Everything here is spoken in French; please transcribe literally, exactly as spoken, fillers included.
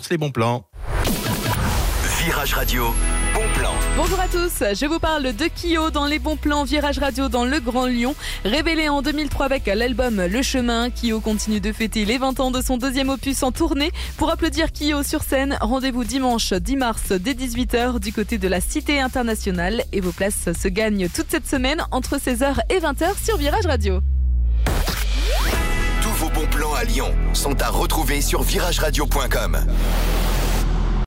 force les bons plans. Virage Radio, bon plan. Bonjour à tous, je vous parle de Kyo dans les bons plans Virage Radio dans le Grand Lyon. Révélé en deux mille trois avec l'album Le Chemin, Kyo continue de fêter les vingt ans de son deuxième opus en tournée. Pour applaudir Kyo sur scène, rendez-vous dimanche dix mars dès dix-huit heures du côté de la Cité Internationale. Et vos places se gagnent toute cette semaine entre seize heures et vingt heures sur Virage Radio. Tous vos bons plans à Lyon sont à retrouver sur virage radio point com.